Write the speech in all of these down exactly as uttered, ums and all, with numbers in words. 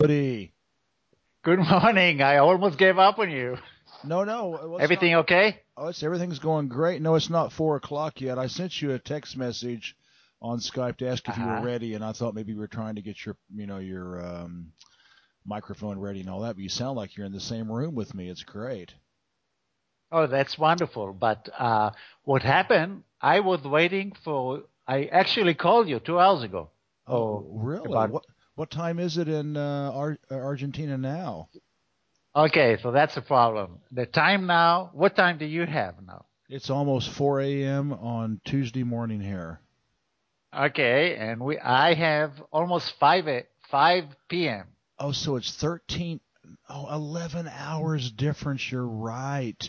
Buddy. Good morning. I almost gave up on you. No, no. Well, Everything not, okay? Oh, it's everything's going great. No, it's not four o'clock yet. I sent you a text message on Skype to ask if uh-huh. you were ready, and I thought maybe you were trying to get your, you know, your um, microphone ready and all that. But you sound like you're in the same room with me. It's great. Oh, that's wonderful. But uh, what happened? I was waiting for. I actually called you two hours ago. Oh, oh really? About, what what time is it in uh, Ar- Argentina now? Okay, so that's the problem. The time now. What time do you have now? It's almost four a.m. on Tuesday morning here. Okay, and we I have almost five p.m. Oh, so it's thirteen, oh, eleven hours difference. You're right.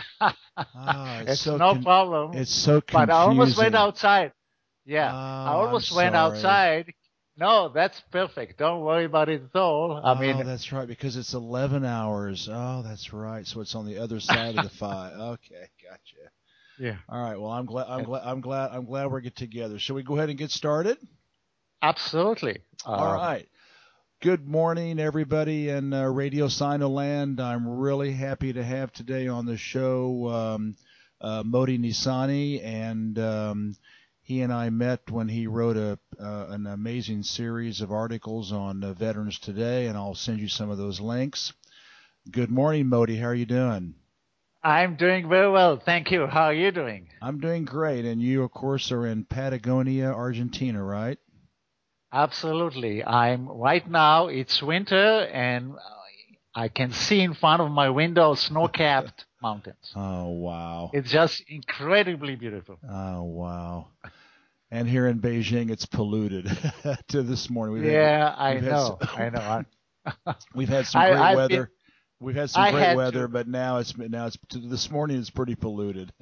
ah, it's, it's so no con- problem. It's so confusing. But I almost went outside. Yeah, oh, I almost I'm went sorry. outside. No, that's perfect. Don't worry about it at all. I oh, mean, that's right, because it's eleven hours. Oh, that's right. So it's on the other side of the five. Okay, gotcha. Yeah. All right. Well, I'm glad. I'm glad. I'm glad. I'm glad we're get together. Shall we go ahead and get started? Absolutely. All um, right. Good morning, everybody in uh, Radio Sinoland. I'm really happy to have today on the show um, uh, Moti Nisani, and um, he and I met when he wrote a uh, an amazing series of articles on uh, Veterans Today, and I'll send you some of those links. Good morning, Moti. How are you doing? I'm doing very well, thank you. How are you doing? I'm doing great, and you, of course, are in Patagonia, Argentina, right? Absolutely. I'm right now. It's winter, and I can see in front of my window snow-capped mountains. Oh, wow. It's just incredibly beautiful. Oh, wow. And here in Beijing, it's polluted to this morning. We've yeah, had, I, we've know, had some, I know. I we've had some great I, weather. Been, we've had some I great had weather, to. but now it's now it's this morning it's pretty polluted.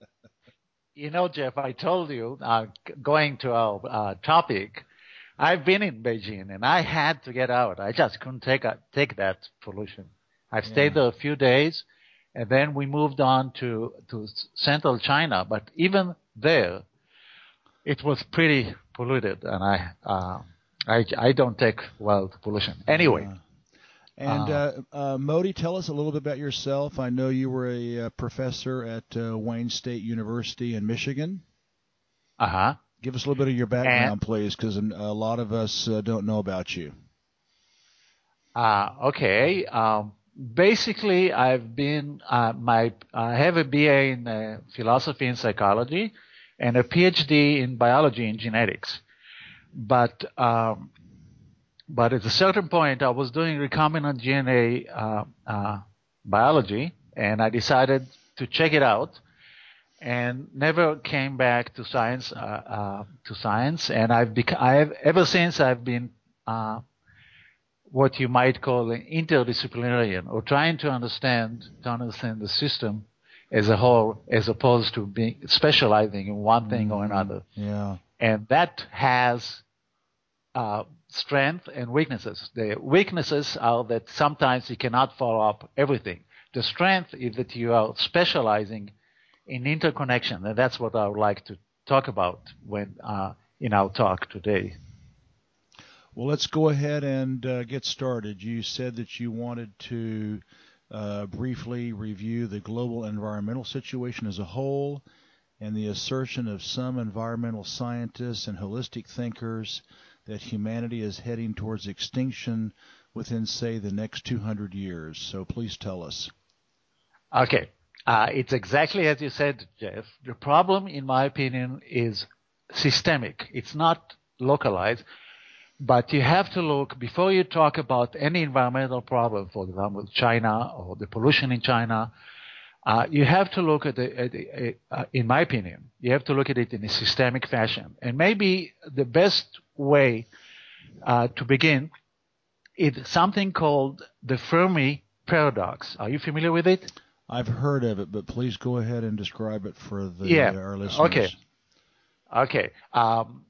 You know, Jeff, I told you, uh, going to our uh, topic, I've been in Beijing and I had to get out. I just couldn't take a, take that pollution. I've yeah. stayed there a few days, and then we moved on to to central China. But even there, it was pretty polluted, and I uh, I I don't take well to pollution anyway. Uh, and uh, uh, Moti, tell us a little bit about yourself. I know you were a uh, professor at uh, Wayne State University in Michigan. Uh huh. Give us a little bit of your background, and, please, because a lot of us uh, don't know about you. Uh, okay. Um, basically, I've been uh, my I have a B A in uh, philosophy and psychology, and a P H D in biology and genetics. But um, but at a certain point, I was doing recombinant D N A uh, uh, biology, and I decided to check it out, and never came back to science. Uh, uh, to science, and I've bec- I've ever since I've been uh, what you might call an interdisciplinarian, or trying to understand to understand the system as a whole, as opposed to being specializing in one thing mm, or another. Yeah, and that has uh, strength and weaknesses. The weaknesses are that sometimes you cannot follow up everything. The strength is that you are specializing in interconnection, and that's what I would like to talk about when uh, in our talk today. Well, let's go ahead and uh, get started. You said that you wanted to uh, briefly review the global environmental situation as a whole and the assertion of some environmental scientists and holistic thinkers that humanity is heading towards extinction within, say, the next two hundred years. So please tell us. Okay. Uh, it's exactly as you said, Jeff. The problem, in my opinion, is systemic. It's not localized. But you have to look, before you talk about any environmental problem, for example, China or the pollution in China, uh, you have to look at it, uh, in my opinion, you have to look at it in a systemic fashion. And maybe the best way uh, to begin is something called the Fermi paradox. Are you familiar with it? I've heard of it, but please go ahead and describe it for the, yeah. uh, our listeners. Okay. Okay. Um,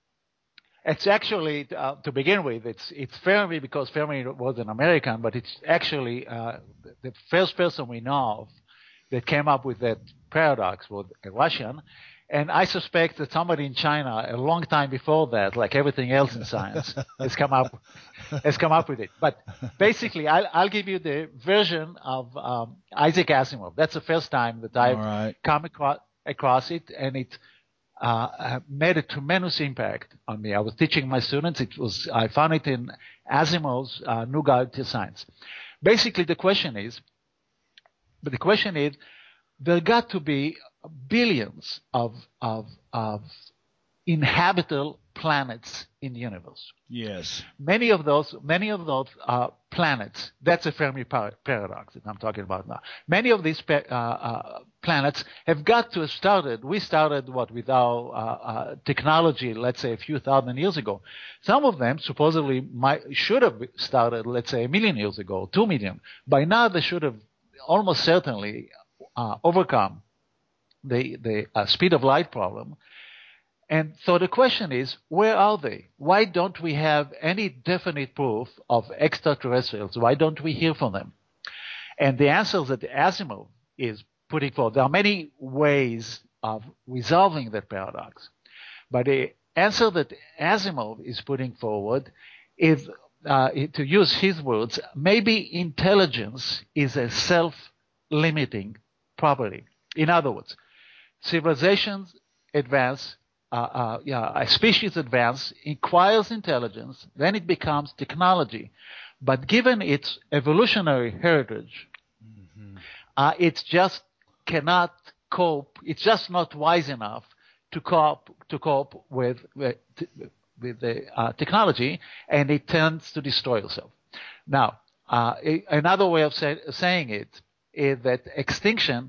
It's actually, uh, to begin with, it's it's Fermi because Fermi was an American, but it's actually uh, the first person we know of that came up with that paradox was a Russian, And I suspect that somebody in China, a long time before that, like everything else in science, has come up has come up with it. But basically, I'll, I'll give you the version of um, Isaac Asimov. That's the first time that I've right. come across, across it, and it uh, made a tremendous impact on me. I was teaching my students. It was I found it in Asimov's uh, New Guide to Science. Basically, the question is, but the question is, there got to be billions of of of inhabitable planets in the universe. Yes. Many of those, many of those uh, planets. That's a Fermi par- paradox that I'm talking about now. Many of these pa- uh, uh, planets have got to have started. We started what with our uh, uh, technology, let's say a few thousand years ago. Some of them supposedly might should have started, let's say, a million years ago, two million. By now, they should have almost certainly uh, overcome the the uh, speed of light problem. And so the question is, where are they? Why don't we have any definite proof of extraterrestrials? Why don't we hear from them? And the answer that Asimov is putting forward, there are many ways of resolving that paradox. But the answer that Asimov is putting forward is, uh, to use his words, maybe intelligence is a self-limiting property. In other words, civilizations advance, uh, uh, yeah, a species advance, acquires intelligence, then it becomes technology. But given its evolutionary heritage, mm-hmm. uh, it just cannot cope. It's just not wise enough to cope to cope with with, with the uh, technology, and it tends to destroy itself. Now, uh, another way of say, saying it is that extinction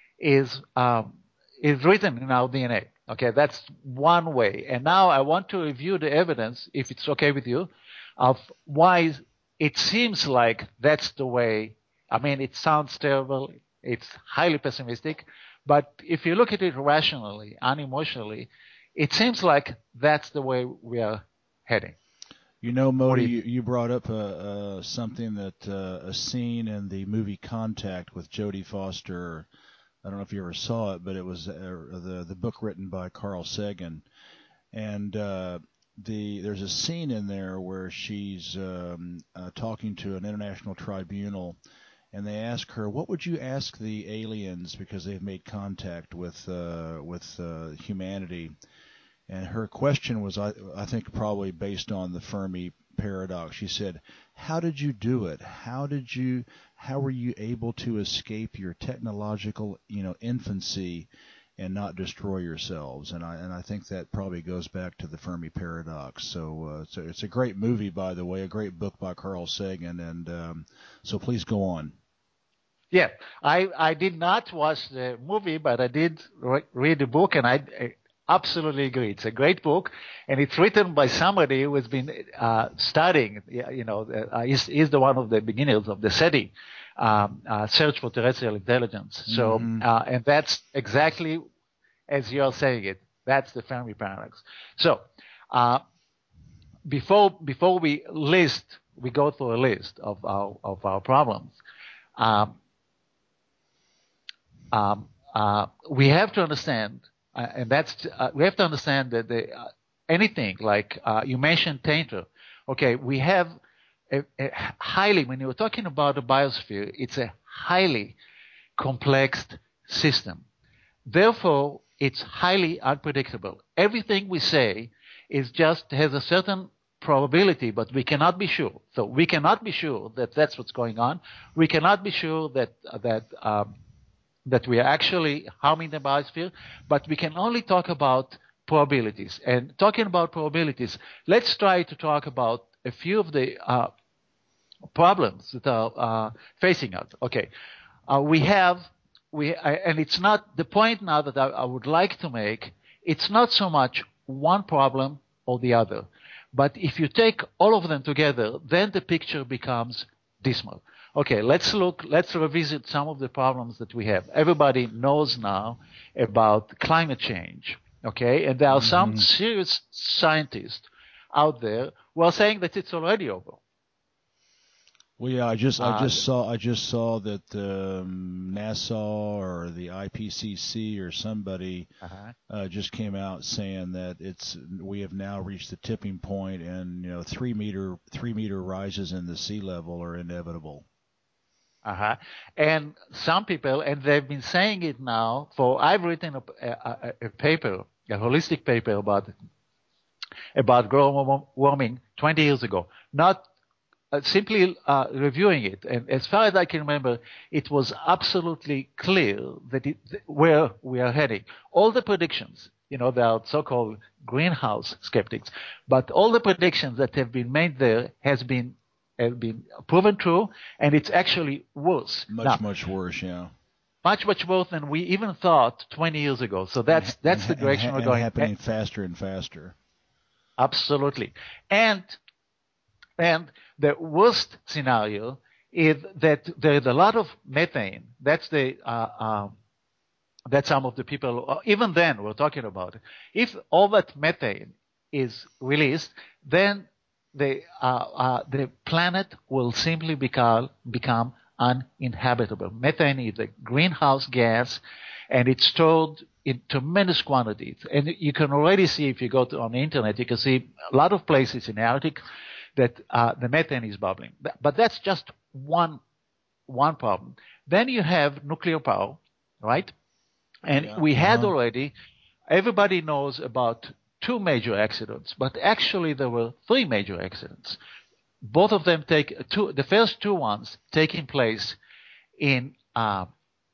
is um, is written in our D N A. Okay, that's one way. And now I want to review the evidence, if it's okay with you, of why it seems like that's the way. I mean, it sounds terrible. It's highly pessimistic. But if you look at it rationally, unemotionally, it seems like that's the way we are heading. You know, Modi, you, you brought up uh, uh, something that uh, a scene in the movie Contact with Jodie Foster. I don't know if you ever saw it, but it was uh, the the book written by Carl Sagan, and uh, the there's a scene in there where she's um, uh, talking to an international tribunal, and they ask her, "What would you ask the aliens because they've made contact with uh, with uh, humanity?" And her question was, I, I think, probably based on the Fermi paradox. She said, "How did you do it? How did you? How were you able to escape your technological, you know, infancy, and not destroy yourselves?" And I and I think that probably goes back to the Fermi paradox. So, uh, so it's a great movie, by the way, a great book by Carl Sagan. And um, so, please go on. Yeah, I I did not watch the movie, but I did re- read the book, and I. I absolutely agree. It's a great book, and it's written by somebody who has been uh, studying. You know, uh, he's, he's the one of the beginners of the SETI, um, uh, Search for Terrestrial Intelligence. So, mm-hmm. uh, and that's exactly as you're saying it. That's the Fermi paradox. So, uh, before before we list, we go through a list of our of our problems. Um, um, uh, we have to understand. Uh, and that's uh, we have to understand that the, uh, anything like uh, you mentioned Tainter. Okay, we have a, a highly, when you're talking about the biosphere, it's a highly complex system. Therefore, it's highly unpredictable. Everything we say is just has a certain probability, but we cannot be sure. So we cannot be sure that that's what's going on. We cannot be sure that uh, that um, that we are actually harming the biosphere, but we can only talk about probabilities. And talking about probabilities, let's try to talk about a few of the uh, problems that are uh, facing us. Okay, uh, we have, we, uh, and it's not, the point now that I, I would like to make, it's not so much one problem or the other, but if you take all of them together, then the picture becomes dismal. Okay, let's look, let's revisit some of the problems that we have. Everybody knows now about climate change, okay? And there are mm-hmm. some serious scientists out there who are saying that it's already over. Well, yeah, I just I Uh, just saw I just saw that um, NASA or the I P C C or somebody uh-huh. uh, just came out saying that it's we have now reached the tipping point, and you know three meter three meter rises in the sea level are inevitable. Uh-huh. And some people, and they've been saying it now for, I've written a, a, a paper, a holistic paper about, about global warming twenty years ago, not uh, simply uh, reviewing it. And as far as I can remember, it was absolutely clear that it, where we are heading. All the predictions, you know, there are so-called greenhouse skeptics, but all the predictions that have been made there has been have been proven true, and it's actually worse. Much Now, much worse, yeah. much, much worse than we even thought twenty years ago. So And that's and that's the and direction we're and going. happening faster and faster. Absolutely. And and the worst scenario is that there is a lot of methane. That's the uh, um, that some of the people, even then, we're talking about. If all that methane is released, then the uh, uh, the planet will simply become become uninhabitable. Methane is a greenhouse gas, and it's stored in tremendous quantities. And you can already see, if you go to, on the internet, you can see a lot of places in the Arctic that uh, the methane is bubbling. But that's just one one problem. Then you have nuclear power, right? And Yeah. we had Uh-huh. already, everybody knows about two major accidents, but actually there were three major accidents. Both of them take two, the first two ones taking place in uh,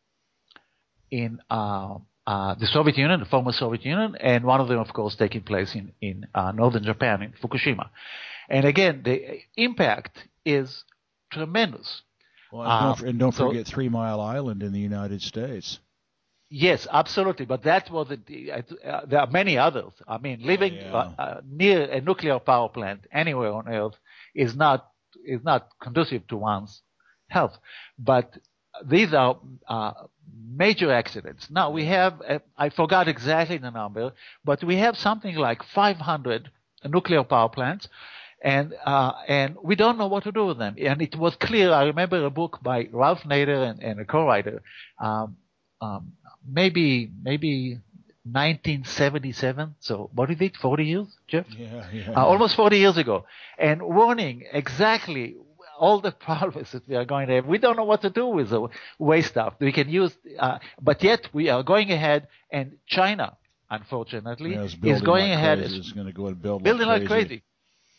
in uh, uh, the Soviet Union, the former Soviet Union, and one of them, of course, taking place in in uh, northern Japan, in Fukushima. And again, the impact is tremendous. Well, and Uh, don't and don't so forget Three Mile Island in the United States. Yes, absolutely. But that was the, uh, there are many others. I mean, Oh living uh, yeah. uh, near a nuclear power plant anywhere on Earth is not is not conducive to one's health. But these are uh, major accidents. Now we Yeah. have uh, I forgot exactly the number, but we have something like five hundred nuclear power plants. And uh, and we don't know what to do with them. And it was clear. I remember a book by Ralph Nader and, and a co-writer. Um, um, maybe maybe nineteen seventy-seven. So what is it? forty years, Jeff? Yeah. Yeah. Uh, Yeah. almost forty years ago, and warning exactly all the problems that we are going to have. We don't know what to do with the waste stuff. We can use, uh, but yet we are going ahead, and China, unfortunately, Yeah, it's is building going like ahead, crazy. is It's going to go and build like building like crazy. crazy,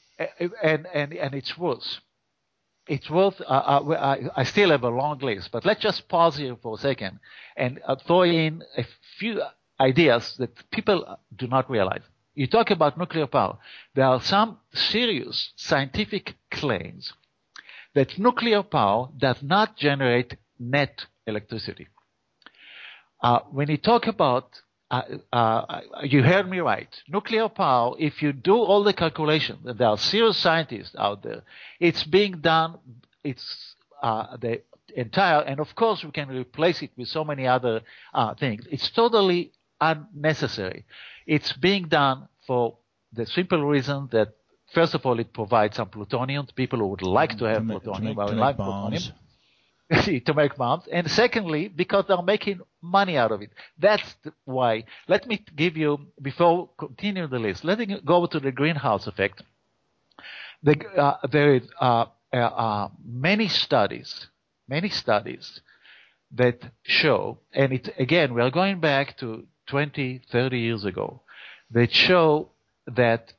and and and it's worse. It's worth. Uh, uh, I, I still have a long list, but let's just pause here for a second and uh, throw in a few ideas that people do not realize. You talk about nuclear power. There are some serious scientific claims that nuclear power does not generate net electricity. Uh, when you talk about, uh, uh, you heard me right. Nuclear power, if you do all the calculations, and there are serious scientists out there, it's being done, it's uh, the entire, and of course we can replace it with so many other uh, things. It's totally unnecessary. It's being done for the simple reason that, first of all, it provides some plutonium to people who would like to To have make to plutonium, make or to make like plutonium. bombs. To make bombs, and secondly, because they're making money out of it. That's why. Let me give you, before continuing the list, let me go to the greenhouse effect. The, uh, there is uh, uh, uh, many studies, many studies that show, and it again, we are going back to twenty, thirty years ago, that show that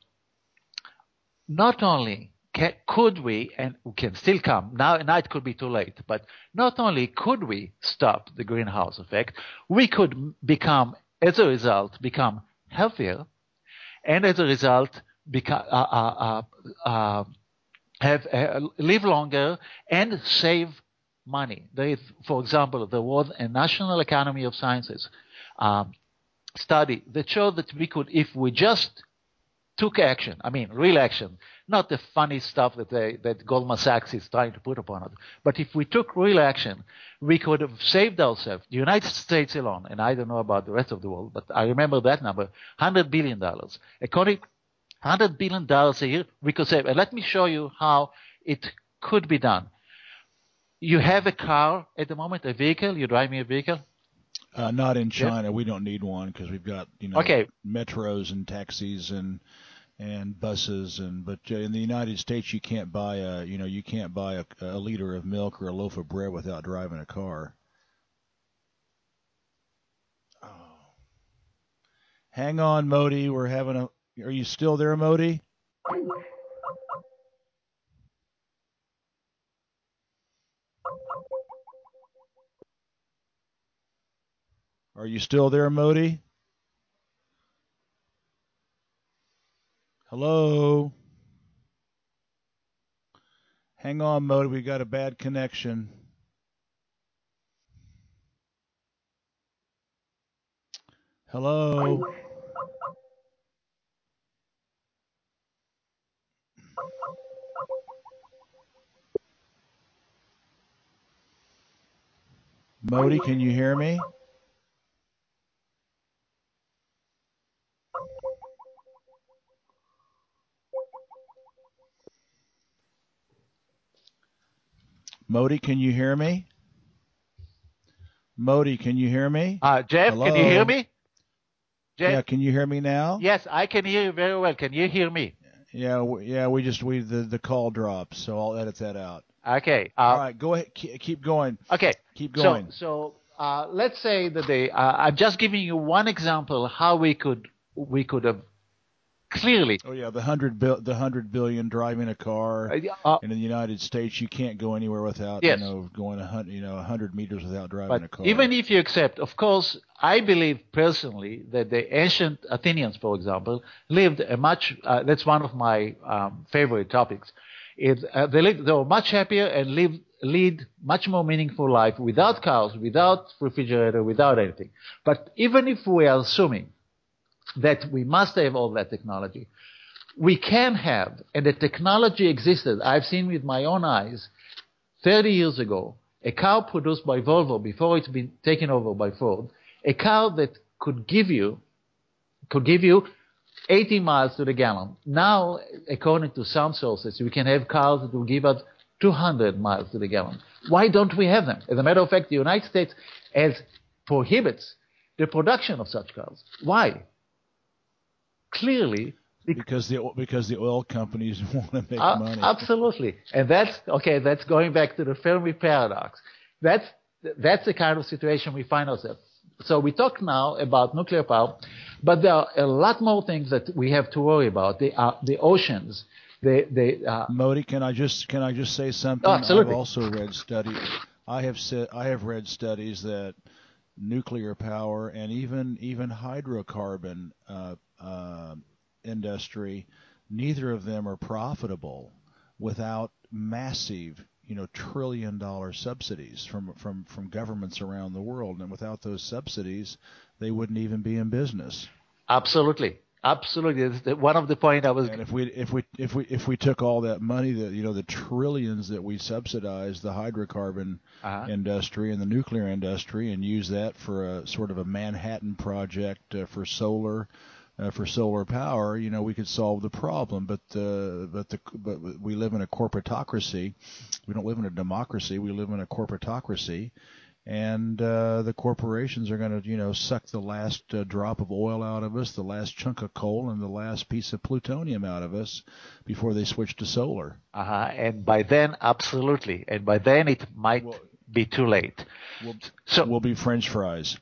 not only can, could we, and we can still come, now, now it could be too late, but not only could we stop the greenhouse effect, we could become, as a result, become healthier, and as a result, become, uh, uh, uh, uh, have, uh, live longer and save money. There is, for example, there was a National Academy of Sciences um, study that showed that we could, if we just took action, I mean real action, not the funny stuff that they, that Goldman Sachs is trying to put upon us. But if we took real action, we could have saved ourselves. The United States alone, and I don't know about the rest of the world, but I remember that number, one hundred billion dollars. According one hundred billion dollars a year, we could save. And let me show you how it could be done. you have a car at the moment, a vehicle? You drive me a vehicle? Uh, not in China. Yes. We don't need one because we've got, you know, okay. metros and taxis and and buses. And but in the United States, you can't buy a, you know, you can't buy a, a liter of milk or a loaf of bread without driving a car. Oh. Hang on, Modi. We're having a. Are you still there, Modi? Are you still there, Modi? Hello? Hang on, Modi. We got a bad connection. Hello? Modi, can you hear me? Modi, can you hear me? Modi, can you hear me? Uh, Jeff, Hello? Can you hear me? Jeff? Yeah, can you hear me now? Yes, I can hear you very well. Can you hear me? Yeah, yeah, we just we the the call dropped, so I'll edit that out. Okay. Uh, All right, go ahead, keep going. Okay. Keep going. So, so uh, let's say that they. Uh, I'm just giving you one example how we could we could have clearly. Oh yeah, the hundred bil- the hundred billion driving a car, uh, uh, and in the United States you can't go anywhere without yes. you know going a hundred you know a hundred meters without driving but a car. Even if you accept, of course, I believe personally that the ancient Athenians, for example, lived a much. Uh, that's one of my um, favorite topics. It, uh, they lived, they were much happier and lived lead much more meaningful life without cars, without refrigerator, without anything. But even if we are assuming that we must have all that technology, we can have, and the technology existed. I've seen with my own eyes, thirty years ago, a car produced by Volvo before it's been taken over by Ford, a car that could give you, could give you eighty miles to the gallon. Now, according to some sources, we can have cars that will give us two hundred miles to the gallon. Why don't we have them? As a matter of fact, the United States has prohibits the production of such cars. Why? Clearly, because the because the oil companies want to make uh, money. Absolutely, and that's okay. That's going back to the Fermi paradox. That's that's the kind of situation we find ourselves. So we talk now about nuclear power, but there are a lot more things that we have to worry about. The uh, the oceans. The the uh, Modi, can I just can I just say something? Oh, absolutely. I've also read studies. I have said I have read studies that nuclear power and even even hydrocarbon uh, uh, industry, neither of them are profitable without massive, you know, trillion dollar subsidies from from from governments around the world. And without those subsidies, they wouldn't even be in business. Absolutely. Absolutely, it's the, one of the point I was. And if we if we if we if we took all that money, that you know the trillions that we subsidize the hydrocarbon uh-huh. industry and the nuclear industry, and use that for a sort of a Manhattan project uh, for solar, uh, for solar power, you know, we could solve the problem. But uh, but the but we live in a corporatocracy. We don't live in a democracy. We live in a corporatocracy. And uh, the corporations are going to, you know, suck the last uh, drop of oil out of us, the last chunk of coal, and the last piece of plutonium out of us before they switch to solar. Uh-huh. And by then, absolutely. And by then, it might well, be too late. We'll, so we'll be French fries.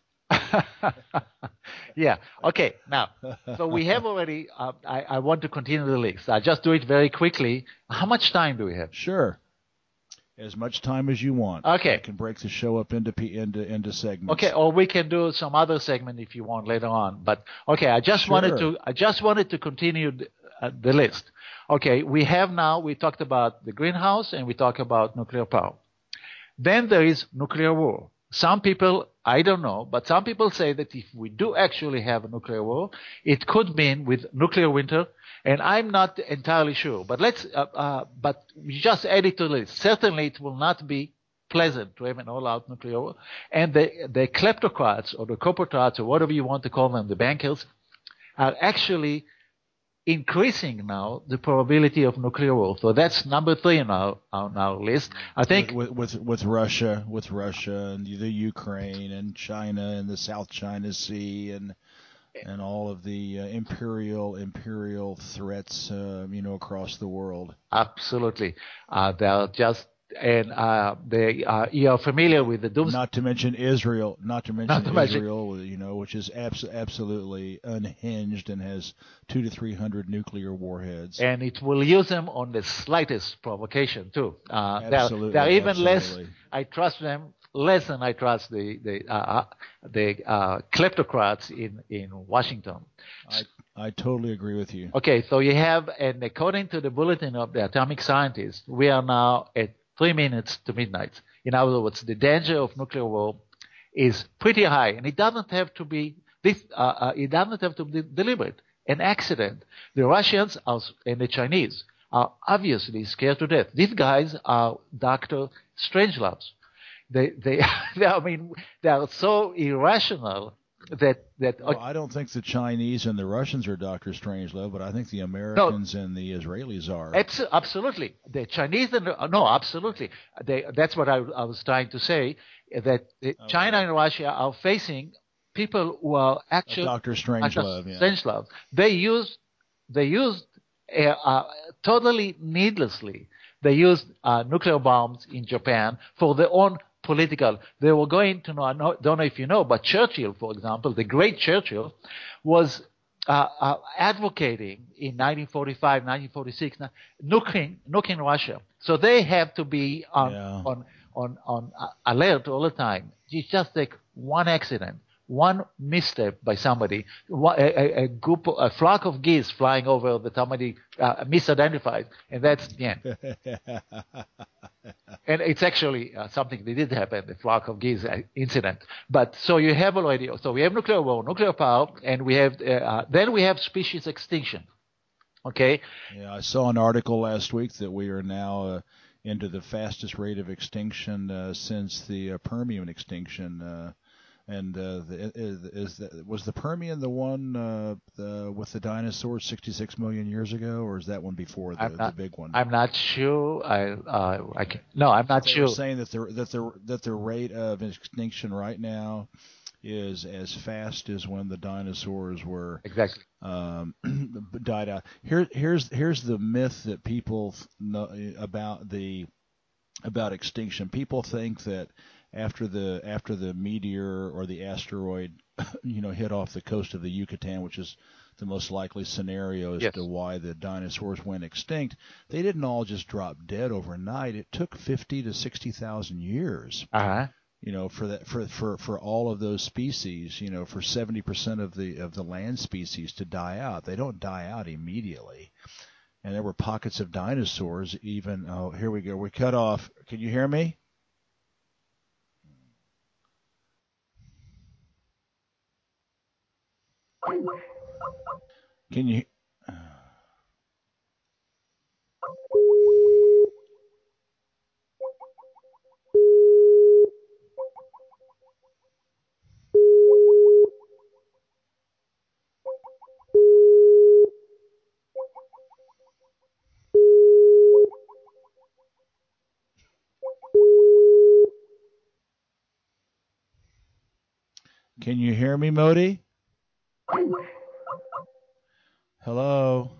Yeah. Okay. Now, so we have already. Uh, I, I want to continue the list. I'll just do it very quickly. How much time do we have? Sure. As much time as you want. Okay. I can break the show up into into into segments. Okay, or we can do some other segment if you want later on. But okay, I just sure. wanted to I just wanted to continue the, uh, the list. Okay, we have now we talked about the greenhouse and we talked about nuclear power. Then there is nuclear war. Some people, I don't know, but some people say that if we do actually have a nuclear war, it could mean with nuclear winter. And I'm not entirely sure, but let's, uh, uh, but we just add it to the list. Certainly it will not be pleasant to have an all-out nuclear war. And the, the kleptocrats or the corporates or whatever you want to call them, the bankers, are actually increasing now the probability of nuclear war. So that's number three on our, on our list. I think with, with with with Russia, with Russia and the Ukraine and China and the South China Sea and and all of the uh, imperial imperial threats, uh, you know, across the world. Absolutely, uh, they're just and uh, they uh, you are familiar with the dooms. Not to mention Israel, not to mention Not to mention- Israel, you know, which is abs- absolutely unhinged and has two to three hundred nuclear warheads. And it will use them on the slightest provocation too. Uh, Absolutely, they're, they're even absolutely. less. I trust them less than I trust the the uh, the uh, kleptocrats in in Washington. I I totally agree with you. Okay, so you have, and according to the bulletin of the atomic scientists, we are now at three minutes to midnight. In other words, the danger of nuclear war is pretty high, and it doesn't have to be this. Uh, uh, it doesn't have to be deliberate. An accident. The Russians are, and the Chinese are obviously scared to death. These guys are Doctor Strangeloves. They, they, they, I mean, they are so irrational that that. Well, I don't think the Chinese and the Russians are Doctor Strangelove, but I think the Americans no, and the Israelis are. Abso- absolutely, the Chinese and the, no, absolutely. They, that's what I, I was trying to say. That okay. China and Russia are facing people who are actually Doctor Strangelove. Yeah. Strangelove. They used they used uh, uh, totally needlessly. They used uh, nuclear bombs in Japan for their own political. They were going to know. I know, don't know if you know, but Churchill, for example, the great Churchill, was uh, uh, advocating in nineteen forty-five, nineteen forty-six, nuking nuking Russia. So they have to be on yeah. on on on uh, alert all the time. You just take one accident, one misstep by somebody, a, a, group, a flock of geese flying over that somebody uh, misidentified, and that's the end. And it's actually uh, something that did happen, the flock of geese incident. But so you have already, so we have nuclear war, nuclear power, and we have, uh, then we have species extinction. Okay? Yeah, I saw an article last week that we are now uh, into the fastest rate of extinction uh, since the uh, Permian extinction. Uh, And uh, the, is, is the, was the Permian the one uh, the, with the dinosaurs sixty-six million years ago, or is that one before the, not, the big one? I'm not sure. I uh, I can, no, I'm not they sure. They were saying that the that the that the rate of extinction right now is as fast as when the dinosaurs were exactly um, died out. Here here's here's the myth that people know about the about extinction. People think that after the after the meteor or the asteroid, you know, hit off the coast of the Yucatan, which is the most likely scenario as yes. to why the dinosaurs went extinct, they didn't all just drop dead overnight. It took fifty to sixty thousand years. Uh-huh. You know, for that for, for for all of those species, you know, for seventy percent of the of the land species to die out. They don't die out immediately. And there were pockets of dinosaurs even. Oh, here we go. We're cut off. Can you hear me? Can you? Can you hear me, Modi? Hello?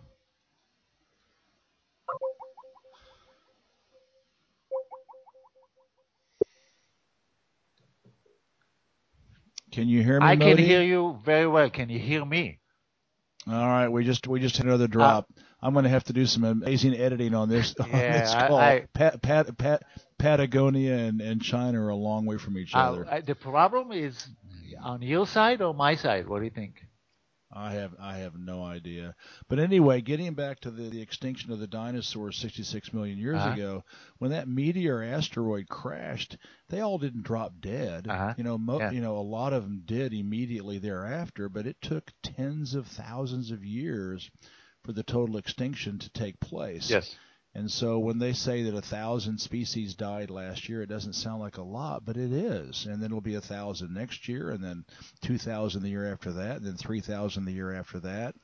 Can you hear me, I Modi? can hear you very well. Can you hear me? All right, we just we just hit another drop. Uh, I'm going to have to do some amazing editing on this yeah, on this call. I, I, Pat, Pat, Pat, Patagonia and, and China are a long way from each other. Uh, the problem is on your side or my side? What do you think? I have I have no idea. But anyway, getting back to the, the extinction of the dinosaurs sixty-six million years uh-huh. ago, when that meteor asteroid crashed, they all didn't drop dead. Uh-huh. You know, mo- yeah. you know, a lot of them did immediately thereafter, but it took tens of thousands of years for the total extinction to take place. Yes. And so when they say that a thousand species died last year, it doesn't sound like a lot, but it is. And then it'll be a thousand next year, and then two thousand the year after that, and then three thousand the year after that.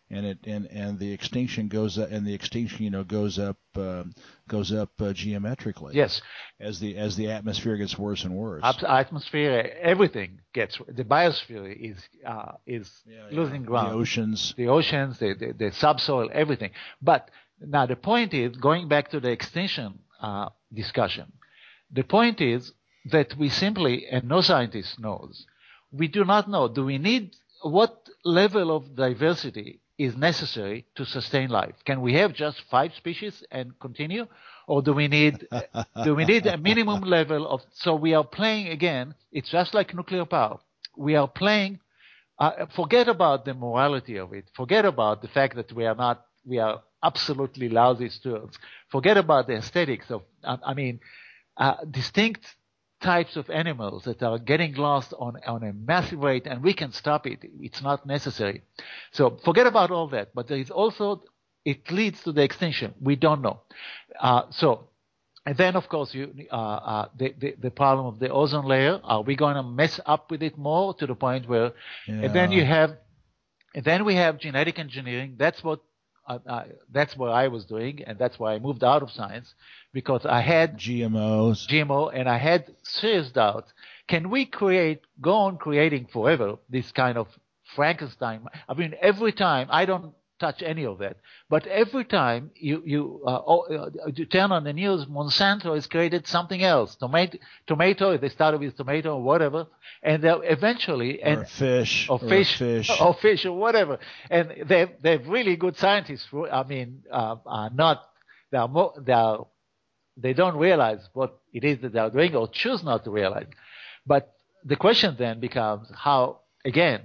and it and, and the extinction goes up, and the extinction you know goes up uh, goes up uh, geometrically. Yes. As the as the atmosphere gets worse and worse. Atmosphere, everything gets. The biosphere is uh, is yeah, losing yeah. ground. The oceans. The oceans, the, the the subsoil, everything. But now the point is, going back to the extinction uh, discussion, the point is that we simply, and no scientist knows, we do not know. Do we need what level of diversity is necessary to sustain life? Can we have just five species and continue, or do we need do we need a minimum level of? So we are playing again. It's just like nuclear power. We are playing. Uh, forget about the morality of it. Forget about the fact that we are not. We are absolutely lousy stewards. Forget about the aesthetics of. I, I mean, uh, distinct types of animals that are getting lost on, on a massive rate, and we can stop it. It's not necessary. So forget about all that. But there is also, it leads to the extinction. We don't know. Uh, so, and then of course, you, uh, uh, the, the, the problem of the ozone layer. Are we going to mess up with it more to the point where, yeah. and then you have, and then we have genetic engineering. That's what Uh, uh, that's what I was doing, and that's why I moved out of science, because I had G M Os, G M O, and I had serious doubts. Can we create, go on creating forever this kind of Frankenstein? I mean, every time, I don't touch any of that, but every time you you, uh, oh, uh, you turn on the news, Monsanto has created something else. Tomato, tomato. They started with tomato or whatever, and they're eventually and or fish, or or fish, fish, or fish, or whatever. And they're they're really good scientists. I mean, uh, are not they are more they are they don't realize what it is that they are doing, or choose not to realize. But the question then becomes how again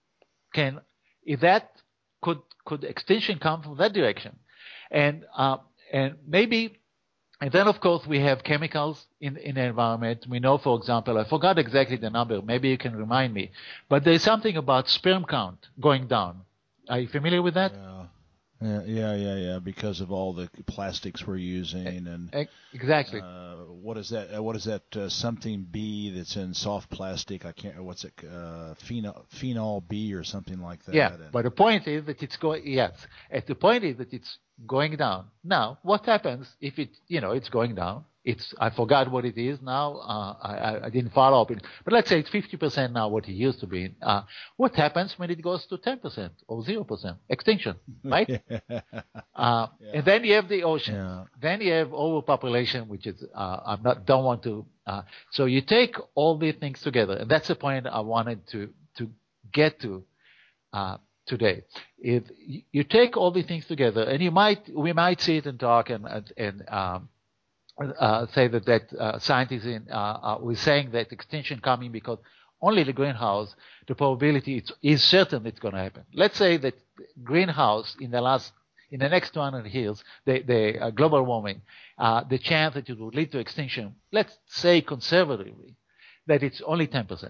can if that could could extinction come from that direction, and uh, and maybe. And then, of course, we have chemicals in, in the environment. We know, for example, I forgot exactly the number. Maybe you can remind me. But there's something about sperm count going down. Are you familiar with that? Yeah, yeah, yeah, yeah. yeah because of all the plastics we're using, and exactly. Uh, what is that? Uh, what is that? Uh, something B that's in soft plastic? I can't. What's it? Uh, phenol, phenol B or something like that. Yeah. And but the point is that it's going. Yes. And the point is that it's going down. Now, what happens if it? You know, it's going down. It's. I forgot what it is now. Uh, I, I didn't follow up. It, but let's say it's fifty percent now, what it used to be. Uh, what happens when it goes to ten percent or zero percent? Extinction, right? yeah. Uh, Yeah. And then you have the ocean. Yeah. Then you have overpopulation, which is uh, I'm not don't want to. Uh, so you take all these things together, and that's the point I wanted to to get to uh, today. If you take all these things together, and you might we might sit and talk and and, and um, uh, say that that uh, scientists in uh, uh, were saying that extinction coming because only the greenhouse, the probability is, is certain it's going to happen. Let's say that greenhouse in the last in the next two hundred years, the, the uh, global warming, uh, the chance that it would lead to extinction, let's say conservatively, that it's only ten percent.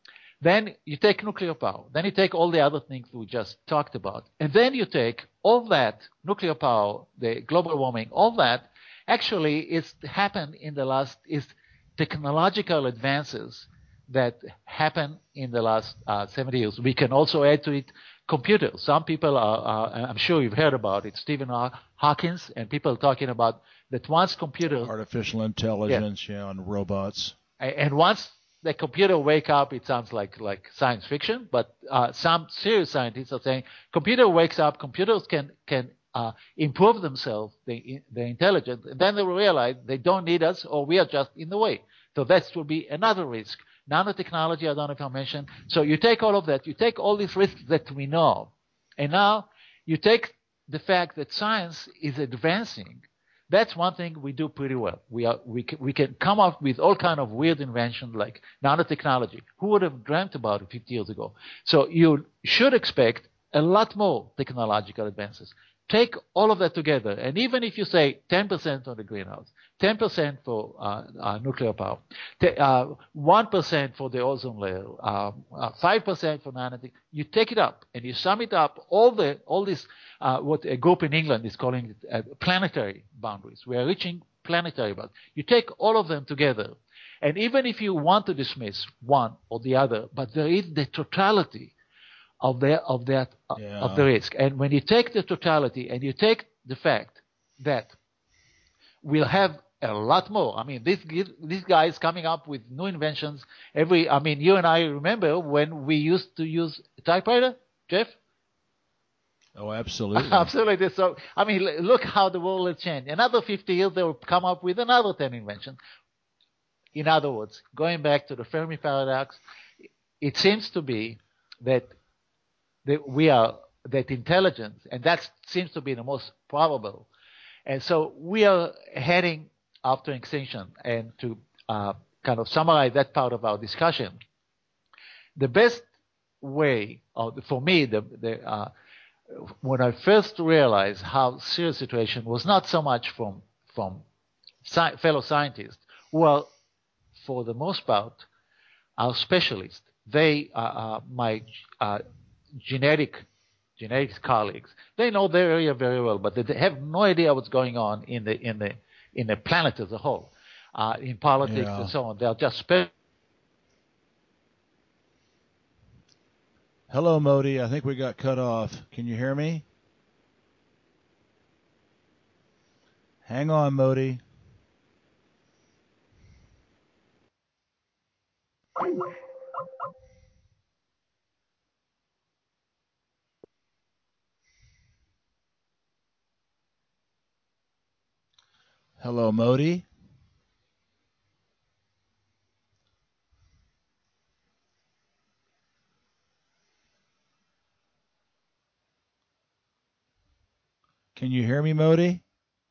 Then you take nuclear power. Then you take all the other things we just talked about. And then you take all that, nuclear power, the global warming, all that, actually it's happened in the last, is technological advances that happened in the last uh, seventy years. We can also add to it computers. Some people are, are, I'm sure you've heard about it, Stephen Hawkins, and people talking about that once computers. Artificial intelligence, yeah, yeah and robots. And once the computer wake up, it sounds like, like science fiction, but uh, some serious scientists are saying computer wakes up, computers can, can uh, improve themselves, they, they're intelligent, and then they will realize they don't need us or we are just in the way. So that will be another risk. Nanotechnology, I don't know if I mentioned. So you take all of that, you take all these risks that we know, and now you take the fact that science is advancing. That's one thing we do pretty well. We are we can, we can come up with all kind of weird inventions like nanotechnology. Who would have dreamt about it fifty years ago? So you should expect a lot more technological advances. Take all of that together, and even if you say ten percent on the greenhouse, ten percent for uh, uh, nuclear power, uh, one percent for the ozone layer, um, uh, five percent for nanotech, you take it up and you sum it up, all the all this, uh, what a group in England is calling it uh, planetary boundaries. We are reaching planetary boundaries. You take all of them together, and even if you want to dismiss one or the other, but there is the totality of the of that uh, Yeah. of the risk. And when you take the totality and you take the fact that we'll have a lot more. I mean, this this guy is coming up with new inventions every. I mean, you and I remember when we used to use a typewriter, Jeff. Oh, absolutely. Absolutely. So, I mean, look how the world has changed. Another fifty years, they will come up with another ten inventions. In other words, going back to the Fermi paradox, it seems to be that, that we are, that intelligence, and that seems to be the most probable. And so we are heading after extinction. And to uh, kind of summarize that part of our discussion, the best way, or for me, the, the uh, when I first realized how serious the situation was, not so much from from sci- fellow scientists, who are, for the most part, are specialists. They are uh, my uh, genetic genetics colleagues. They know their area very well, but they have no idea what's going on in the in the in the planet as a whole, uh, in politics Yeah. and so on. They're just spe- Hello, Modi. I think we got cut off. Can you hear me? Hang on, Modi. Hello, Modi. Can you hear me, Modi?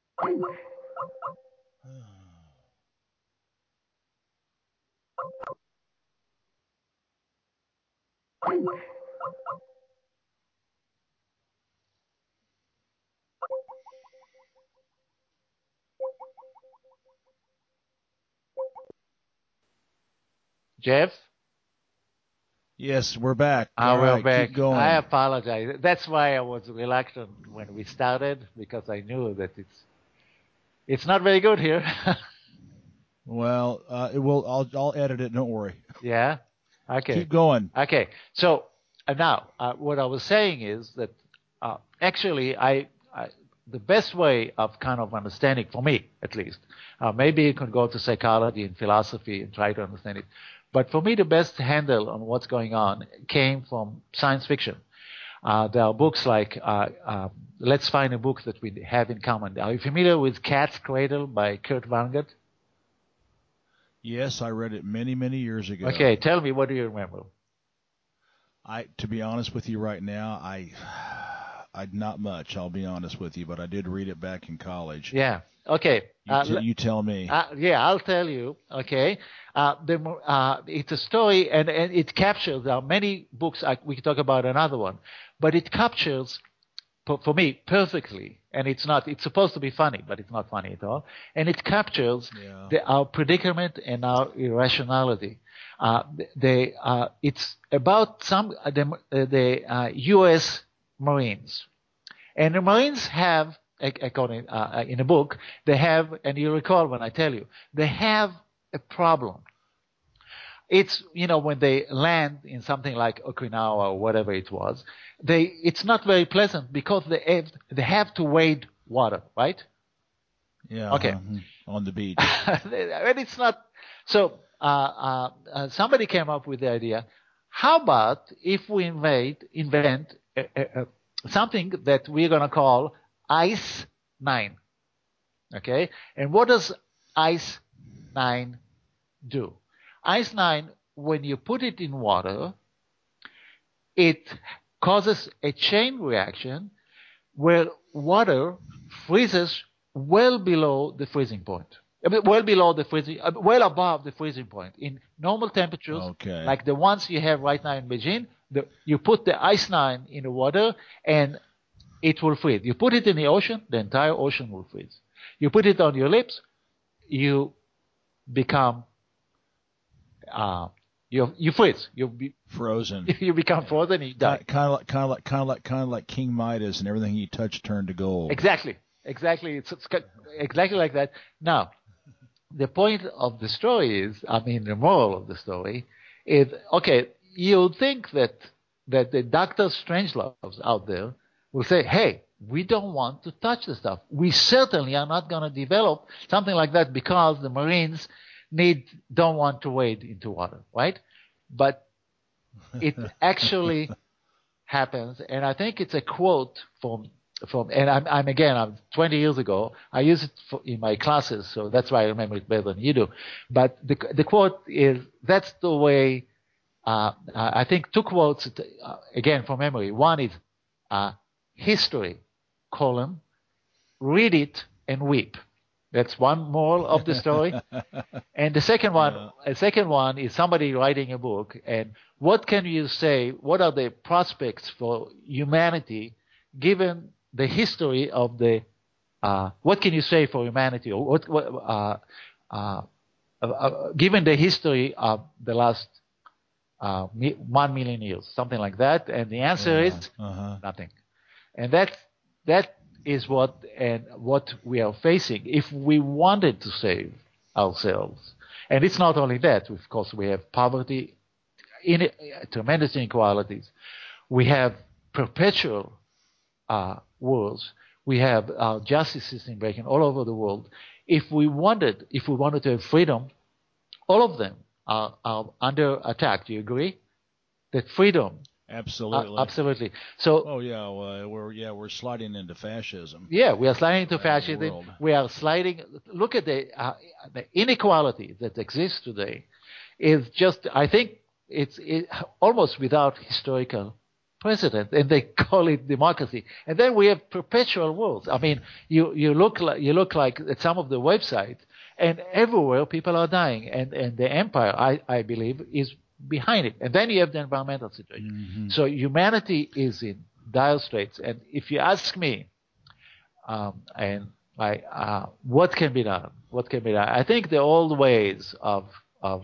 Jeff. Yes, we're back. Ah, All we're right, back. keep going. I apologize. That's why I was reluctant when we started, because I knew that it's it's not very good here. Well, uh, it will. I'll I'll edit it. Don't worry. Yeah. Okay. Keep going. Okay. So uh, now, uh, what I was saying is that uh, actually, I, I the best way of kind of understanding, for me at least, uh, maybe you can go to psychology and philosophy and try to understand it. But for me, the best handle on what's going on came from science fiction. Uh, there are books like, uh, uh, let's find a book that we have in common. Are you familiar with Cat's Cradle by Kurt Vonnegut? Yes, I read it many, many years ago. Okay, tell me, what do you remember? I, to be honest with you right now, I, I not much. I'll be honest with you, but I did read it back in college. Yeah. Okay. You, Uh, t- you tell me. Uh, yeah, I'll tell you. Okay, uh, the, uh, it's a story, and, and it captures. There are many books. I, we can talk about another one, but it captures, for, for me, perfectly. And it's not. It's supposed to be funny, but it's not funny at all. And it captures Yeah. the, our predicament and our irrationality. Uh, they, uh, it's about some uh, the, uh, the uh, U S Marines, and the Marines have, according uh, in a book, they have, and you recall when I tell you, they have a problem. It's, you know, when they land in something like Okinawa or whatever it was, they it's not very pleasant because they have, they have to wade water, right? Yeah. Okay. Uh-huh. On the beach. And it's not. So uh, uh, uh, somebody came up with the idea. How about if we invade, invent a, a, a, something that we're going to call Ice Nine? Okay. And what does Ice Nine do? Ice Nine, when you put it in water, it causes a chain reaction where water freezes well below the freezing point. I mean, well below the freezing, uh, well above the freezing point. In normal temperatures, Okay. like the ones you have right now in Beijing, the, you put the ice nine in the water and it will freeze. You put it in the ocean, the entire ocean will freeze. You put it on your lips, you become, uh, you you freeze. You be, Frozen. you become Yeah. frozen and you die. Kind of like, kind of like, kind of like, kind of like King Midas, and everything he touched turned to gold. Exactly. Exactly. It's, it's exactly like that. Now, the point of the story is, I mean, the moral of the story is, okay, you think that that the Doctor Strangeloves out there will say, hey, we don't want to touch the stuff. We certainly are not going to develop something like that because the Marines need don't want to wade into water, right? But it actually happens, and I think it's a quote from from. And I'm, I'm again, I'm twenty years ago. I use it for, in my classes, so that's why I remember it better than you do. But the the quote is, "That's the way." Uh, I think two quotes uh, again from memory. One is uh, history, column, read it and weep. That's one moral of the story. And the second one, yeah. a second one is somebody writing a book, and what can you say? What are the prospects for humanity, given the history of the? Uh, what can you say for humanity, or what? what uh, uh, uh, given the history of the last uh, one million years, something like that, and the answer yeah. is uh-huh. nothing. And that that is what and what we are facing. If we wanted to save ourselves, and it's not only that. Of course, we have poverty, in, uh, tremendous inequalities. We have perpetual uh, wars. We have our justice system breaking all over the world. If we wanted, if we wanted to have freedom, all of them are, are under attack. Do you agree? That freedom. Absolutely. Uh, absolutely. So. Oh yeah, well, we're yeah we're sliding into fascism. Yeah, we are sliding into fascism. We are sliding. Look at the uh, the inequality that exists today. Is just I think it's it, almost without historical precedent, and they call it democracy. And then we have perpetual wars. I mean, you you look like you look like at some of the websites, and everywhere people are dying, and and the empire, I I believe, is behind it. And then you have the environmental situation. Mm-hmm. So humanity is in dire straits. And if you ask me, um, and I, uh, what can be done? What can be done? I think the old ways of of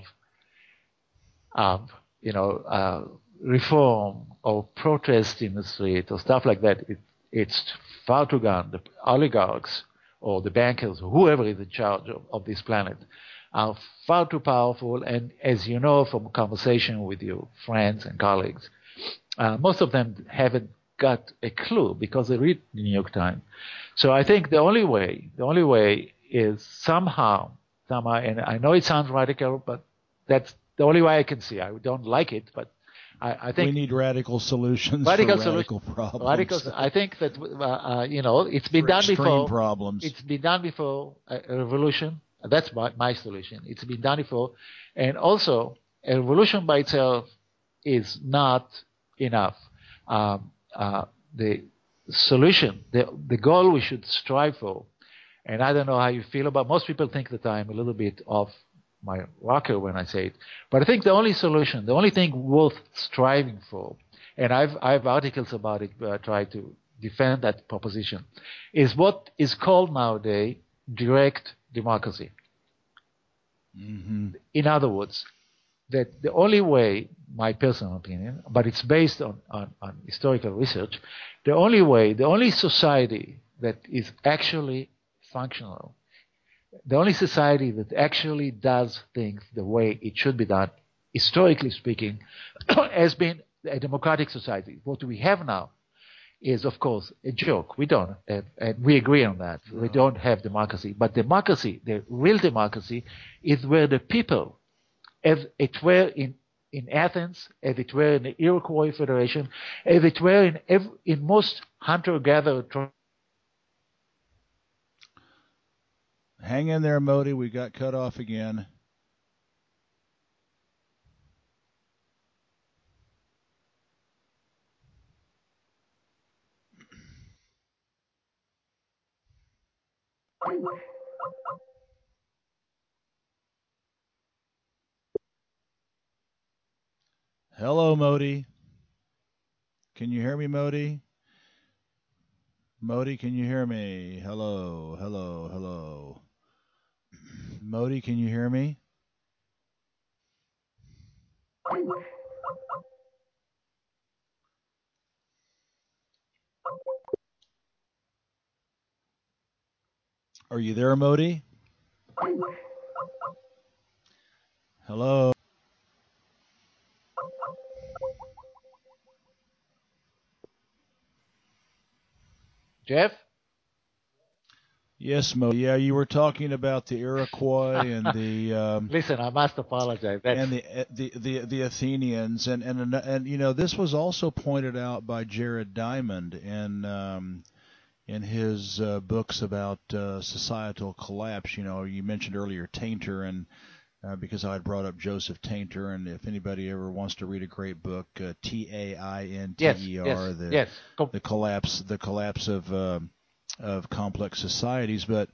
of you know uh, reform or protest in the street or stuff like that, it, it's far too gone. The oligarchs or the bankers, or whoever is in charge of, of this planet, are far too powerful, and as you know from conversation with your friends and colleagues, uh, most of them haven't got a clue because they read the New York Times. So I think the only way, the only way is somehow, somehow, and I know it sounds radical, but that's the only way I can see. I don't like it, but I, I think we need radical solutions radical for radical solution, problems. Radical, I think that uh, uh, you know it's been for done before. Problems. It's been done before a, a revolution. That's my, my solution. It's been done before. And also, a revolution by itself is not enough. Um, uh, the solution, the, the goal we should strive for, and I don't know how you feel about, most people think that I'm a little bit off my rocker when I say it, but I think the only solution, the only thing worth striving for, and I've, I have articles about it where I try to defend that proposition, is what is called nowadays direct democracy. Mm-hmm. In other words, that the only way, my personal opinion, but it's based on, on, on historical research, the only way, the only society that is actually functional, the only society that actually does things the way it should be done, historically speaking, has been a democratic society. What we have now is, of course, a joke. We don't, have, and we agree on that. No. We don't have democracy. But democracy, the real democracy, is where the people, as it were in, in Athens, as it were in the Iroquois Federation, as it were in, every, in most hunter-gatherer tribes. Hang in there, Modi. We got cut off again. Hello, Modi. Can you hear me, Modi? Modi, can you hear me? Hello, hello, hello. Modi, can you hear me? Are you there, Modi? Hello? Jeff? Yes, Mo. Yeah, you were talking about the Iroquois and the um, Listen, I must apologize. That's... and the, the the the Athenians, and and and you know this was also pointed out by Jared Diamond in um, in his uh, books about uh, societal collapse. You know, you mentioned earlier Tainter, and uh, because I had brought up Joseph Tainter, and if anybody ever wants to read a great book, uh, T A I N T E R, yes, yes, the yes. the collapse the collapse of uh, of complex societies, but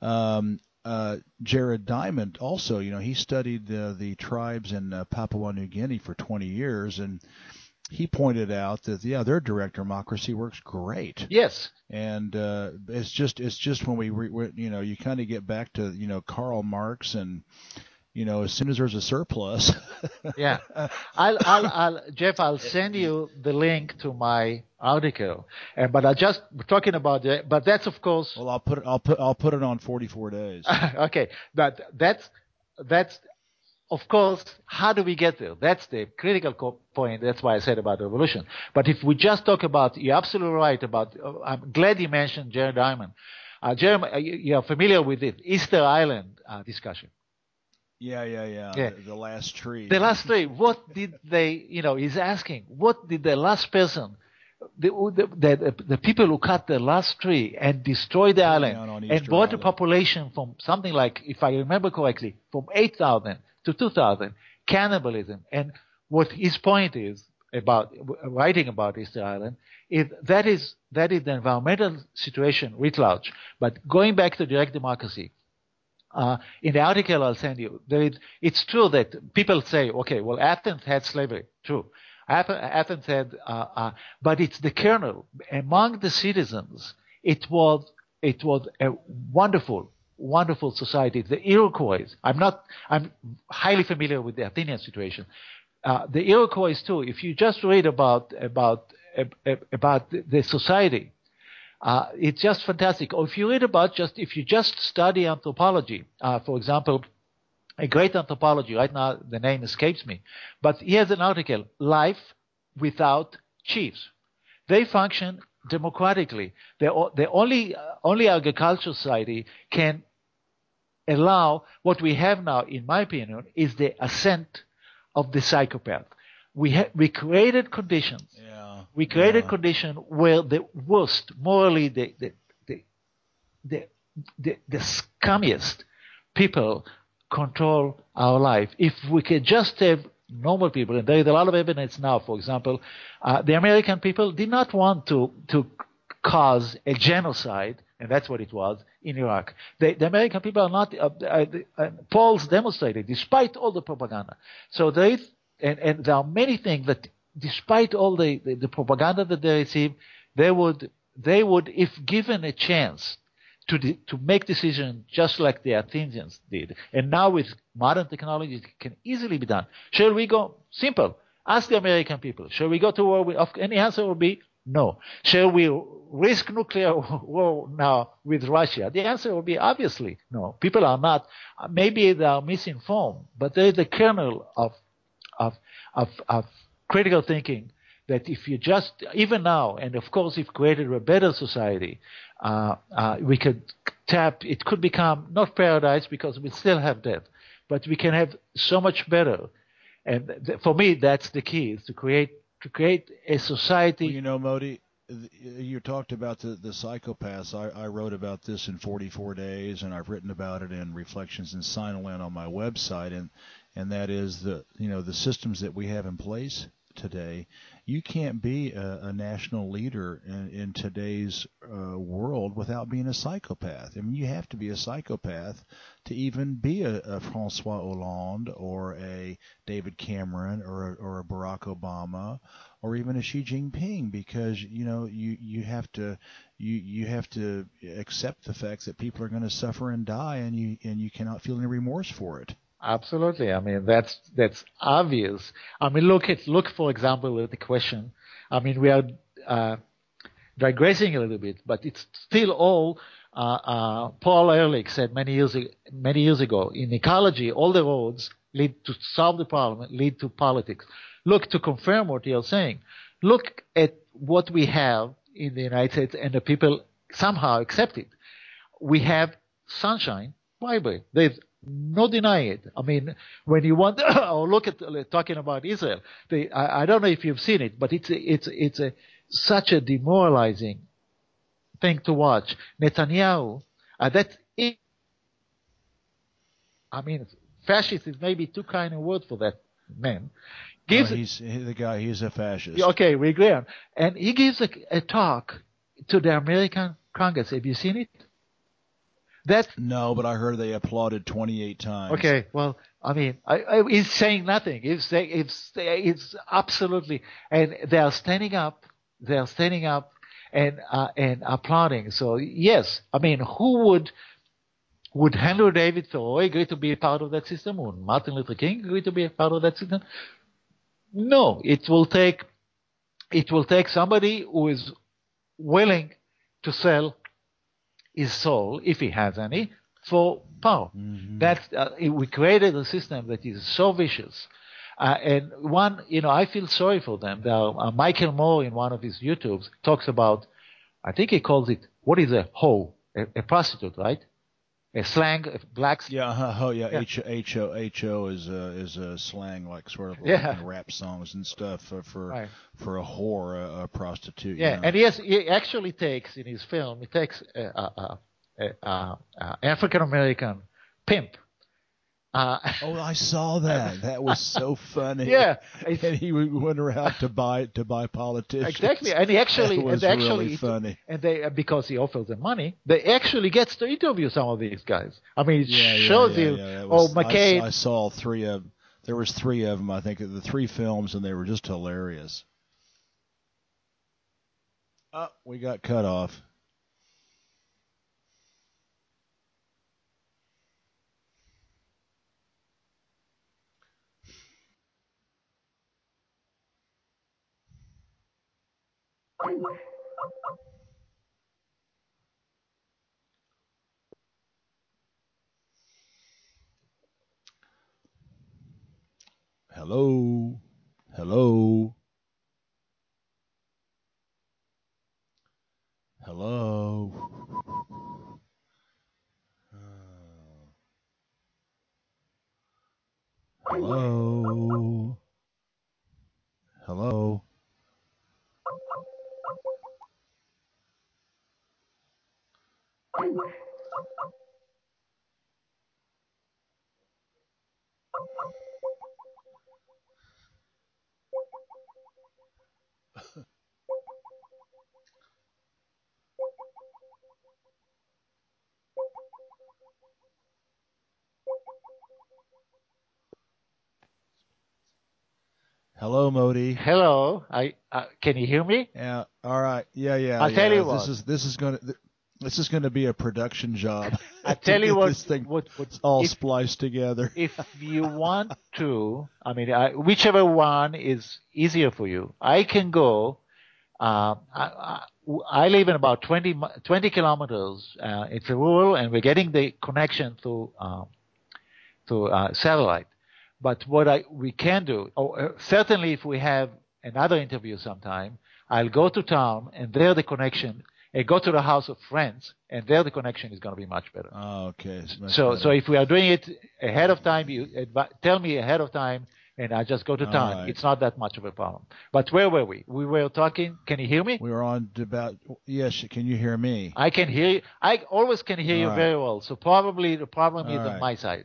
um, uh, Jared Diamond also, you know, he studied uh, the tribes in uh, Papua New Guinea for twenty years, and he pointed out that yeah, their direct democracy works great. Yes. And uh, it's just it's just when we, re, you know, you kind of get back to, you know, Karl Marx, and you know, as soon as there's a surplus. Yeah. I'll, I'll, I'll, Jeff, I'll send you the link to my article. And, but I just talking about it, but that's of course. Well, I'll put it, I'll put, I'll put it on forty-four days. Okay. But that's, that's, of course, how do we get there? That's the critical co- point. That's why I said about revolution. But if we just talk about, you're absolutely right about, uh, I'm glad you mentioned Jared Diamond. Uh, Jeremy, you, you are familiar with it, Easter Island uh, discussion. Yeah, yeah, yeah. yeah. The, the last tree. The last tree. What did they, you know, he's asking, what did the last person, the, the, the, the people who cut the last tree and destroyed the island and brought the population from something like, if I remember correctly, from eight thousand to two thousand, cannibalism. And what his point is about writing about Easter Island is that is, that is the environmental situation writ large. But going back to direct democracy, Uh, in the article I'll send you, there is, it's true that people say, okay, well, Athens had slavery. True. Athens had, uh, uh, but it's the kernel. Among the citizens, it was, it was a wonderful, wonderful society. The Iroquois, I'm not, I'm highly familiar with the Athenian situation. Uh, the Iroquois too, if you just read about, about, about the society, Uh, it's just fantastic. Or if you read about just, if you just study anthropology, uh, for example, a great anthropology, right now the name escapes me, but here's an article, Life Without Chiefs. They function democratically. The, the only, uh, only agricultural society can allow what we have now, in my opinion, is the ascent of the psychopath. We, ha- we created conditions. Yeah. We created yeah. condition where the worst, morally, the the the the, the, the scummiest people control our life. If we could just have normal people, and there is a lot of evidence now, for example, uh, the American people did not want to, to cause a genocide, and that's what it was, in Iraq. The, the American people are not, uh, uh, uh, polls demonstrated, despite all the propaganda. So there is, and, and there are many things that despite all the, the, the propaganda that they receive, they would, they would, if given a chance to, de- to make decisions just like the Athenians did, and now with modern technology, it can easily be done. Shall we go? Simple. Ask the American people. Shall we go to war with, any answer will be no. Shall we risk nuclear war now with Russia? The answer will be obviously no. People are not, maybe they are misinformed, but there is a kernel of, of, of, of critical thinking that if you just, even now, and of course if created a better society, uh, uh, we could tap, it could become not paradise because we still have death, but we can have so much better. And th- for me, that's the key, is to create, to create a society. Well, you know, Modi, you talked about the, the psychopaths. I, I wrote about this in forty-four days, and I've written about it in Reflections in Sinoland on my website, and and that is the, you know, the systems that we have in place today. You can't be a, a national leader in, in today's uh, world without being a psychopath. I mean, you have to be a psychopath to even be a, a Francois Hollande or a David Cameron or a, or a Barack Obama or even a Xi Jinping, because you know you, you have to you you have to accept the fact that people are going to suffer and die, and you and you cannot feel any remorse for it. Absolutely. I mean, that's that's obvious. I mean, look at look for example at the question. I mean, we are uh, digressing a little bit, but it's still all. Uh, uh, Paul Ehrlich said many years many years ago, in ecology, all the roads lead to solve the problem, lead to politics. Look, to confirm what you're saying, look at what we have in the United States and the people somehow accept it. We have sunshine bribery. There's no denying it. I mean, when you want, or look at talking about Israel, they, I, I don't know if you've seen it, but it's a, it's it's a such a demoralizing thing to watch. Netanyahu, uh, that I mean, fascist is maybe too kind a word for that man. Gives uh, he's he, the guy. He's a fascist. Okay, we agree on. And he gives a, a talk to the American Congress. Have you seen it? That no, but I heard they applauded twenty-eight times. Okay, well, I mean, I, I, he's saying nothing. He's saying it's it's absolutely, and they are standing up. They are standing up and uh, and applauding. So yes, I mean, who would would Henry David Thoreau agree to be a part of that system? Would Martin Luther King agree to be a part of that system? No, it will take it will take somebody who is willing to sell his soul, if he has any, for power. Mm-hmm. That uh, we created a system that is so vicious. Uh, and one, you know, I feel sorry for them. Are, uh, Michael Moore in one of his YouTubes talks about, I think he calls it, what is a hoe? A, a prostitute, right? A slang, a black. Yeah, uh, oh yeah, yeah. H H O H O is a is a slang like sort of like yeah. in rap songs and stuff for for, right. for a whore, a, a prostitute. Yeah, You know? and he, has, he actually takes in his film, he takes a, a, a, a, a African American pimp. Uh, oh, I saw that. That was so funny. Yeah, and he went around to buy to buy politicians. Exactly, and he actually that was and actually really funny. And they because he offers them money, they actually gets to interview some of these guys. I mean, it yeah, shows yeah, you. Yeah, yeah. Oh, was, McCain. I, I saw three of. There was three of them. I think the three films, and they were just hilarious. Oh, we got cut off. Hello, hello, hello. Hello, hello. Hello, Modi. Hello, I uh, can you hear me? Yeah. All right. Yeah, yeah, I'll yeah. tell you this what. is this is going to this is going to be a production job. I tell you get what. This thing what, what all if, spliced together. if you want to, I mean, I, whichever one is easier for you, I can go. Uh, I, I, I live in about twenty, twenty kilometers. Uh, it's rural, and we're getting the connection through um, through uh, satellite. But what I we can do, oh, uh, certainly if we have another interview sometime, I'll go to town, and there the connection, and go to the house of friends, and there the connection is going to be much better. Oh, okay. So, better. so if we are doing it ahead of time, you advi- tell me ahead of time, and I just go to All town. right. It's not that much of a problem. But where were we? We were talking. Can you hear me? We were on about. Yes. Can you hear me? I can hear you. I always can hear All you right. very well. So probably the problem All is right. on my side.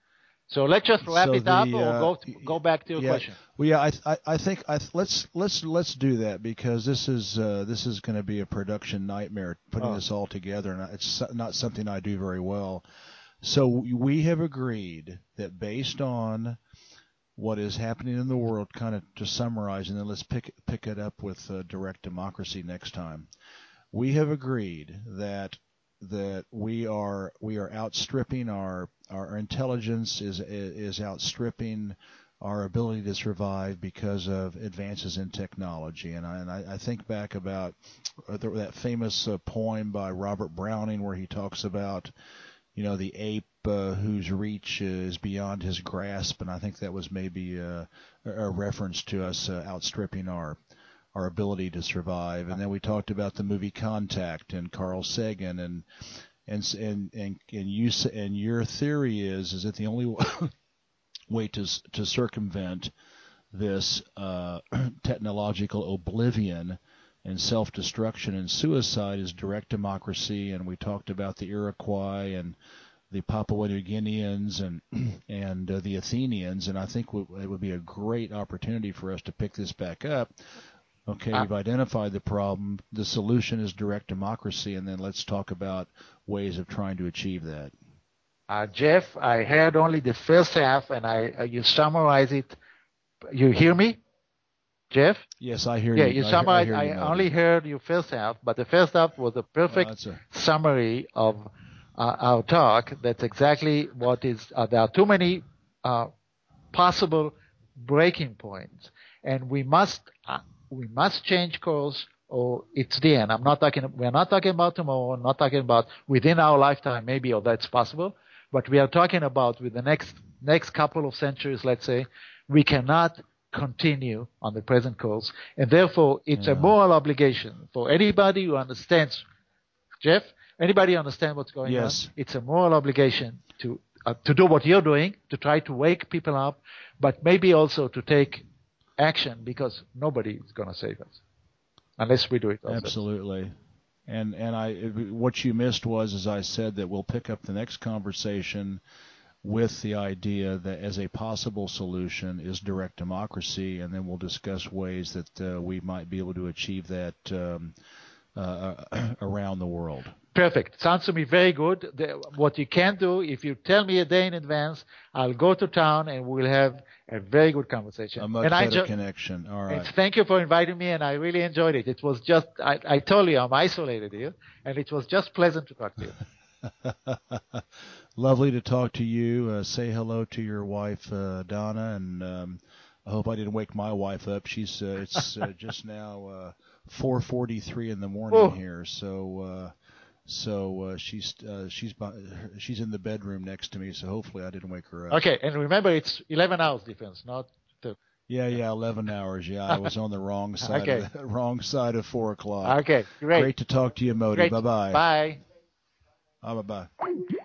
So let's just wrap so it the, up, or uh, go to, go back to your yeah, question. Well, yeah, I, I, I think I, let's let's let's do that because this is uh, this is going to be a production nightmare putting Oh. this all together, and it's not something I do very well. So we have agreed that based on what is happening in the world, kind of to summarize, and then let's pick pick it up with uh, direct democracy next time. We have agreed that that we are we are outstripping our our intelligence is is outstripping our ability to survive because of advances in technology. And I, and I, I think back about that famous uh, poem by Robert Browning where he talks about, you know, the ape uh, whose reach is beyond his grasp, and I think that was maybe uh, a reference to us uh, outstripping our our ability to survive. And then we talked about the movie Contact and Carl Sagan, and and and and, and you and your theory is is that the only way to to circumvent this uh, technological oblivion and self-destruction and suicide is direct democracy. And we talked about the Iroquois and the Papua New Guineans and and uh, the Athenians, and I think w- it would be a great opportunity for us to pick this back up. Okay, we've identified the problem. The solution is direct democracy, and then let's talk about ways of trying to achieve that. Uh, Jeff, I heard only the first half, and I uh, you summarize it. You hear me, Jeff? Yes, I hear yeah, you. you I, summarized. I, I, you, I only heard your first half, but the first half was a perfect well, a... summary of uh, our talk. That's exactly what is. Uh, there are too many uh, possible breaking points, and we must uh, we must change course, or it's the end. I'm not talking. We're not talking about tomorrow. Not talking about within our lifetime, maybe, or that's possible. But we are talking about with the next next couple of centuries. Let's say we cannot continue on the present course, and therefore it's yeah. a moral obligation for anybody who understands. Jeff, anybody understand what's going yes. on? It's a moral obligation to uh, to do what you're doing, to try to wake people up, but maybe also to take action, because nobody is going to save us unless we do it ourselves. Absolutely. And and I what you missed was, as I said, that we'll pick up the next conversation with the idea that as a possible solution is direct democracy, and then we'll discuss ways that uh, we might be able to achieve that um, uh, around the world. Perfect. Sounds to me very good. The, what you can do, if you tell me a day in advance, I'll go to town and we'll have a very good conversation. A much and better I enjoy- connection. All right. And thank you for inviting me, and I really enjoyed it. It was just, I, I told you I'm isolated here, and it was just pleasant to talk to you. Lovely to talk to you. Uh, say hello to your wife, uh, Donna, and um, I hope I didn't wake my wife up. She's uh, it's uh, just now uh, four forty-three in the morning oh. here, so uh, so uh, she's uh, she's by, she's in the bedroom next to me. So hopefully I didn't wake her up. Okay, and remember it's eleven hours difference, not two. Yeah, yeah, eleven hours. Yeah, I was on the wrong side, okay. of the, wrong side of four o'clock. Okay, great. Great to talk to you, Moti. Bye bye. Bye. Bye bye.